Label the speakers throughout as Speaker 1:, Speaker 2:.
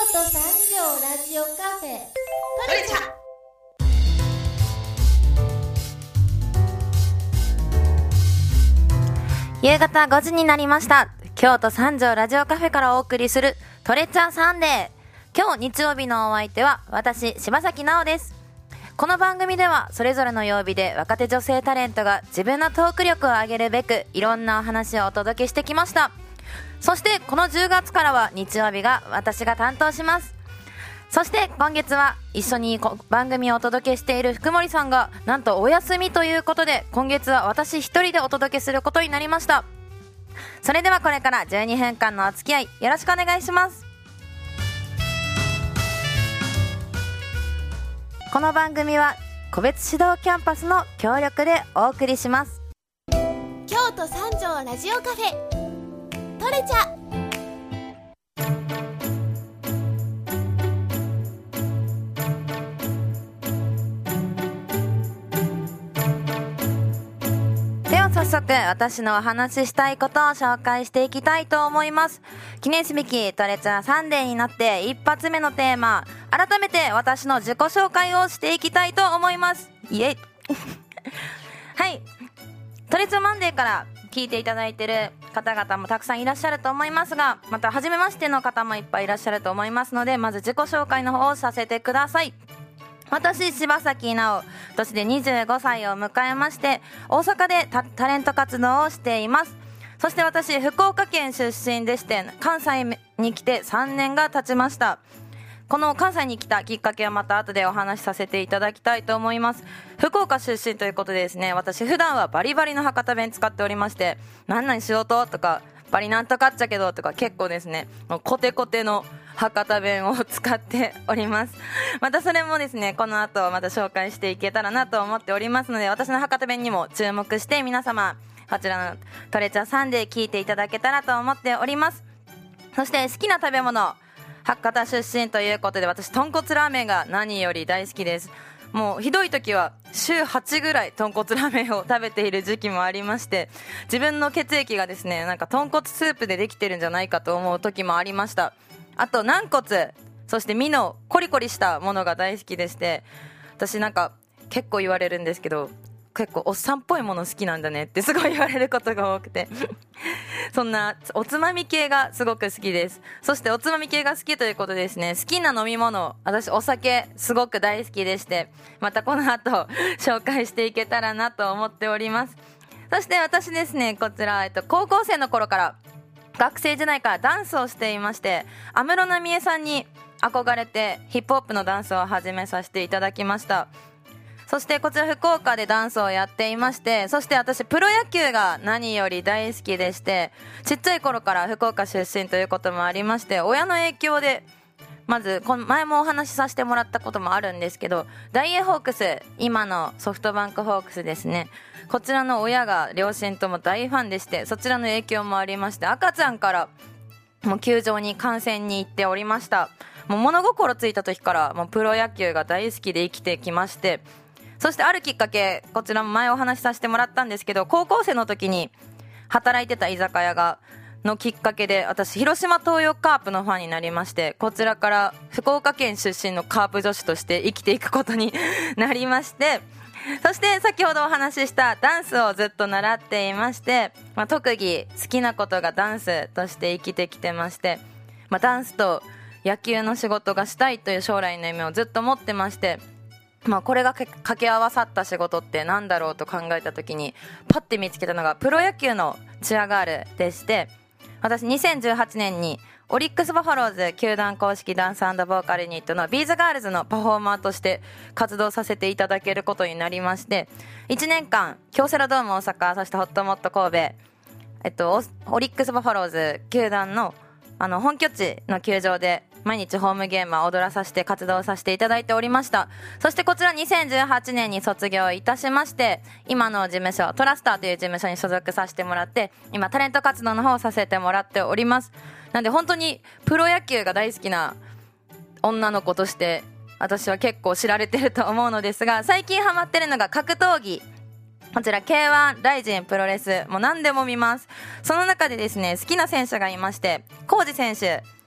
Speaker 1: 都三条ラジオカフェトレチャ。
Speaker 2: 夕方5時になりました。京都三条ラジオカフェからお送りするトレチャーサンデー。今日日曜日のお相手は私、柴崎奈緒です。この番組ではそれぞれの曜日で若手女性タレントが自分のトーク力を上げるべくいろんなお話をお届けしてきました。そしてこの10月からは日曜日が私が担当します。そして今月は一緒に番組をお届けしている福森さんがなんとお休みということで、今月は私一人でお届けすることになりました。それではこれから12分間のお付き合いよろしくお願いします。この番組は個別指導キャンパスの協力でお送りします。
Speaker 1: 京都三条ラジオカフェトレチャ。
Speaker 2: では早速私のお話ししたいことを紹介していきたいと思います。記念すべきトレチャーサンデーになって一発目のテーマ、改めて私の自己紹介をしていきたいと思います。イエイはい、トレチャーマンデーから聞いていただいている方々もたくさんいらっしゃると思いますが、また初めましての方もいっぱいいらっしゃると思いますので、まず自己紹介の方をさせてください。私、柴崎奈緒、今年で25歳を迎えまして、大阪でタレント活動をしています。そして私、福岡県出身でして、関西に来て3年が経ちました。この関西に来たきっかけはまた後でお話しさせていただきたいと思います。福岡出身ということでですね、私普段はバリバリの博多弁使っておりまして、なんなんしようととか、バリなんとかっちゃけどとか、結構ですね、もうコテコテの博多弁を使っております。またそれもですね、この後また紹介していけたらなと思っておりますので、私の博多弁にも注目して皆様、こちらのトレチャーサンデー聞いていただけたらと思っております。そして好きな食べ物、博多出身ということで、私豚骨ラーメンが何より大好きです。もうひどい時は週8ぐらい豚骨ラーメンを食べている時期もありまして、自分の血液がですね、なんか豚骨スープでできてるんじゃないかと思う時もありました。あと軟骨、そして身のコリコリしたものが大好きでして、私なんか結構言われるんですけど、結構おっさんっぽいもの好きなんだねってすごい言われることが多くてそんなおつまみ系がすごく好きです。そしておつまみ系が好きということでですね、好きな飲み物、私お酒すごく大好きでして、またこの後紹介していけたらなと思っております。そして私ですね、こちら、高校生の頃から学生時代からダンスをしていまして、安室奈美恵さんに憧れてヒップホップのダンスを始めさせていただきました。そしてこちら福岡でダンスをやっていまして、そして私プロ野球が何より大好きでして、ちっちゃい頃から福岡出身ということもありまして、親の影響でまず前もお話しさせてもらったこともあるんですけど、大英ホークス、今のソフトバンクホークスですね、こちらの親が両親とも大ファンでして、そちらの影響もありまして、赤ちゃんからもう球場に観戦に行っておりました。もう物心ついた時からもうプロ野球が大好きで生きてきまして、そしてあるきっかけ、こちらも前お話しさせてもらったんですけど、高校生の時に働いてた居酒屋のきっかけで、私広島東洋カープのファンになりまして、こちらから福岡県出身のカープ女子として生きていくことになりまして、そして先ほどお話ししたダンスをずっと習っていまして、特技、好きなことがダンスとして生きてきてまして、ダンスと野球の仕事がしたいという将来の夢をずっと持ってまして、これが掛け合わさった仕事ってなんだろうと考えた時にパッて見つけたのがプロ野球のチアガールでして、私2018年にオリックスバファローズ球団公式ダンス&ボーカルユニットのビーズガールズのパフォーマーとして活動させていただけることになりまして、1年間京セラドーム大阪、そしてホットモット神戸、オリックスバファローズ球団の本拠地の球場で毎日ホームゲームは踊らさせて活動させていただいておりました。そしてこちら2018年に卒業いたしまして、今の事務所トラスターという事務所に所属させてもらって、今タレント活動の方をさせてもらっております。なんで本当にプロ野球が大好きな女の子として私は結構知られてると思うのですが、最近ハマってるのが格闘技、こちら K1、ライジン、プロレス、もう何でも見ます。その中でですね、好きな選手がいまして、コージ選手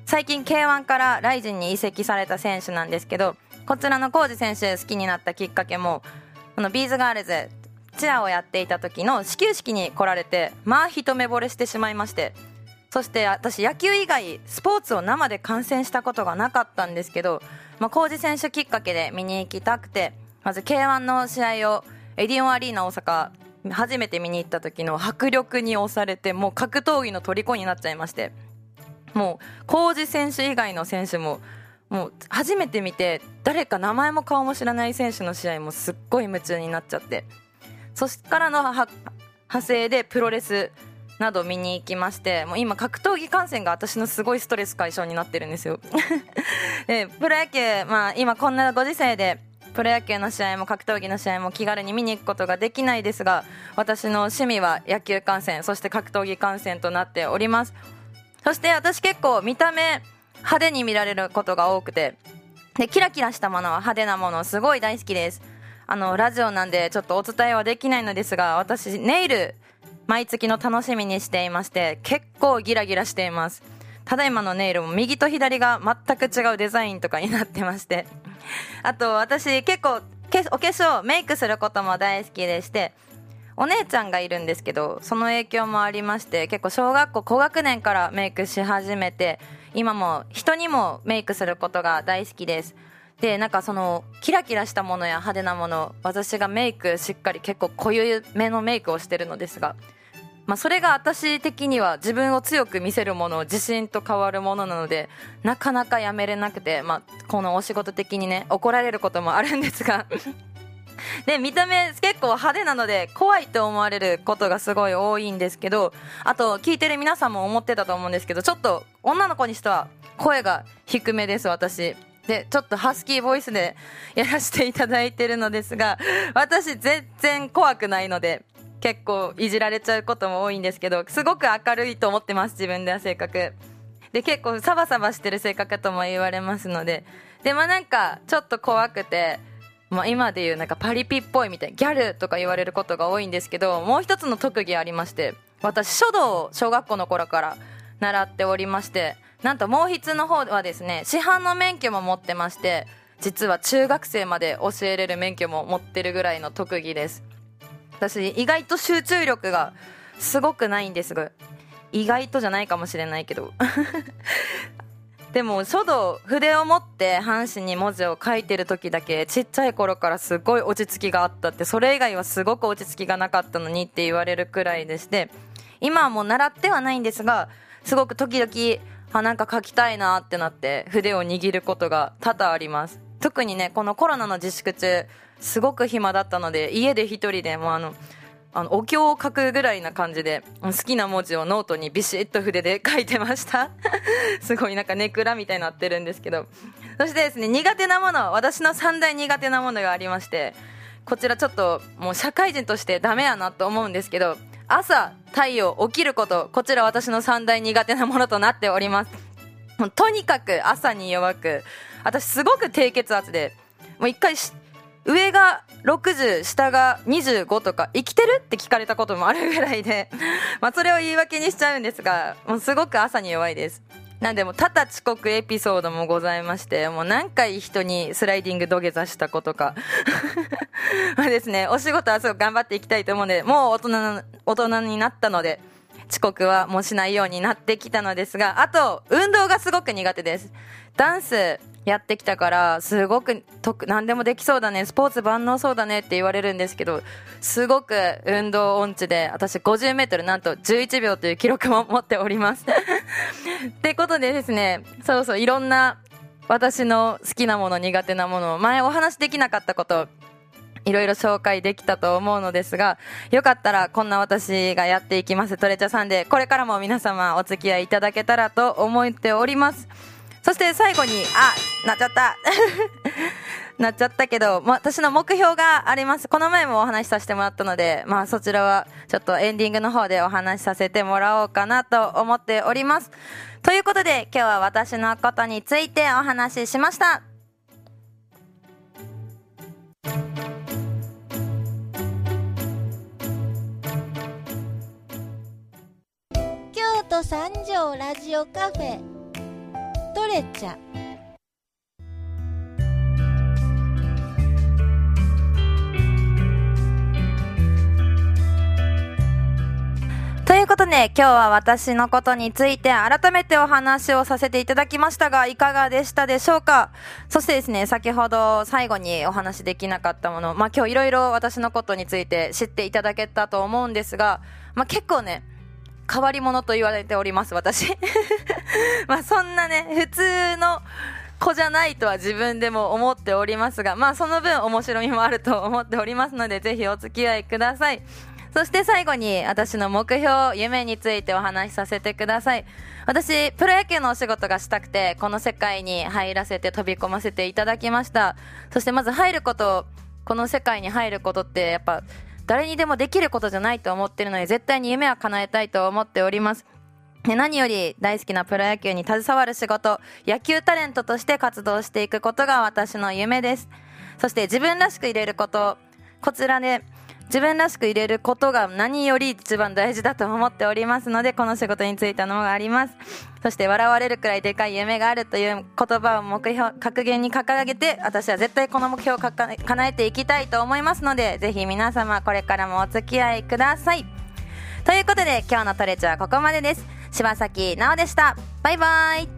Speaker 2: 最近 K1 からライジンに移籍された選手なんですけど、こちらのコウジ選手好きになったきっかけも、ビーズガールズチアをやっていた時の始球式に来られて、まあ一目惚れしてしまいまして、そして私野球以外スポーツを生で観戦したことがなかったんですけど、コウジ選手きっかけで見に行きたくて、まず K1 の試合をエディオンアリーナ大阪初めて見に行った時の迫力に押されて、もう格闘技の虜になっちゃいまして、もうコウジ選手以外の選手ももう初めて見て、誰か名前も顔も知らない選手の試合もすっごい夢中になっちゃって、そしてからの派生でプロレスなど見に行きまして、もう今格闘技観戦が私のすごいストレス解消になってるんですよでプロ野球、今こんなご時世でプロ野球の試合も格闘技の試合も気軽に見に行くことができないですが、私の趣味は野球観戦、そして格闘技観戦となっております。そして私結構見た目派手に見られることが多くて、でキラキラしたものは派手なものすごい大好きです。ラジオなんでちょっとお伝えはできないのですが、私ネイル毎月の楽しみにしていまして、結構ギラギラしています。ただいまのネイルも右と左が全く違うデザインとかになってまして、あと私結構お化粧メイクすることも大好きでして、お姉ちゃんがいるんですけど、その影響もありまして、結構小学校高学年からメイクし始めて、今も人にもメイクすることが大好きです。でなんかそのキラキラしたものや派手なもの、私がメイクしっかり結構濃ゆめのメイクをしてるのですが、それが私的には自分を強く見せるもの、自信と変わるものなので、なかなかやめれなくて、このお仕事的にね怒られることもあるんですがで見た目結構派手なので怖いと思われることがすごい多いんですけど、あと聞いてる皆さんも思ってたと思うんですけど、ちょっと女の子にしては声が低めです。私でちょっとハスキーボイスでやらせていただいてるのですが、私全然怖くないので結構いじられちゃうことも多いんですけど、すごく明るいと思ってます。自分では性格で結構サバサバしてる性格とも言われますので、でなんかちょっと怖くて、今でいうなんかパリピっぽいみたいなギャルとか言われることが多いんですけど、もう一つの特技ありまして、私書道を小学校の頃から習っておりまして、なんと毛筆の方はですね師範の免許も持ってまして、実は中学生まで教えれる免許も持ってるぐらいの特技です。私意外と集中力がすごくないんですが、意外とじゃないかもしれないけどでも書道、筆を持って半紙に文字を書いてる時だけちっちゃい頃からすごい落ち着きがあったって、それ以外はすごく落ち着きがなかったのにって言われるくらいでして、今はもう習ってはないんですが、すごく時々なんか書きたいなってなって筆を握ることが多々あります。特にねこのコロナの自粛中すごく暇だったので、家で一人でもお経を書くぐらいな感じで好きな文字をノートにビシッと筆で書いてましたすごいなんかネクラみたいになってるんですけど、そしてですね苦手なもの、私の3大苦手なものがありまして、こちらちょっともう社会人としてダメやなと思うんですけど、朝太陽起きること、こちら私の3大苦手なものとなっております。もうとにかく朝に弱く、私すごく低血圧で、もう一回上が60下が25とか生きてるって聞かれたこともあるぐらいでそれを言い訳にしちゃうんですが、もうすごく朝に弱いです。なんでも多々遅刻エピソードもございまして、もう何回人にスライディング土下座したことかですね、お仕事はすごく頑張っていきたいと思うので、もう大人になったので遅刻はもうしないようになってきたのですが、あと運動がすごく苦手です。ダンスやってきたからすごく何でもできそうだね、スポーツ万能そうだねって言われるんですけど、すごく運動音痴で、私50メートルなんと11秒という記録も持っておりますってことでですね、そういろんな私の好きなもの苦手なもの、前お話できなかったこといろいろ紹介できたと思うのですが、よかったらこんな私がやっていきますトレチャさんで、これからも皆様お付き合いいただけたらと思っております。そして最後になっちゃったなっちゃったけど、私の目標があります。この前もお話しさせてもらったので、そちらはちょっとエンディングの方でお話しさせてもらおうかなと思っております。ということで今日は私のことについてお話ししました。
Speaker 1: 京都三条ラジオカフェトレチャ。
Speaker 2: ということで今日は私のことについて改めてお話をさせていただきましたが、いかがでしたでしょうか。そしてですね、先ほど最後にお話できなかったもの、今日いろいろ私のことについて知っていただけたと思うんですが、結構ね変わり者と言われております私そんなね普通の子じゃないとは自分でも思っておりますが、その分面白みもあると思っておりますので、ぜひお付き合いください。そして最後に私の目標、夢についてお話しさせてください。私プロ野球のお仕事がしたくてこの世界に入らせて飛び込ませていただきました。そしてまずこの世界に入ることってやっぱ誰にでもできることじゃないと思ってるので、絶対に夢は叶えたいと思っております。何より大好きなプロ野球に携わる仕事、野球タレントとして活動していくことが私の夢です。そして自分らしく入れること、こちらで自分らしく入れることが何より一番大事だと思っておりますので、この仕事についたのがあります。そして笑われるくらいでかい夢があるという言葉を格言に掲げて、私は絶対この目標を叶えていきたいと思いますので、ぜひ皆様これからもお付き合いください。ということで今日のトレチはここまでです。柴崎奈緒でした。バイバイ。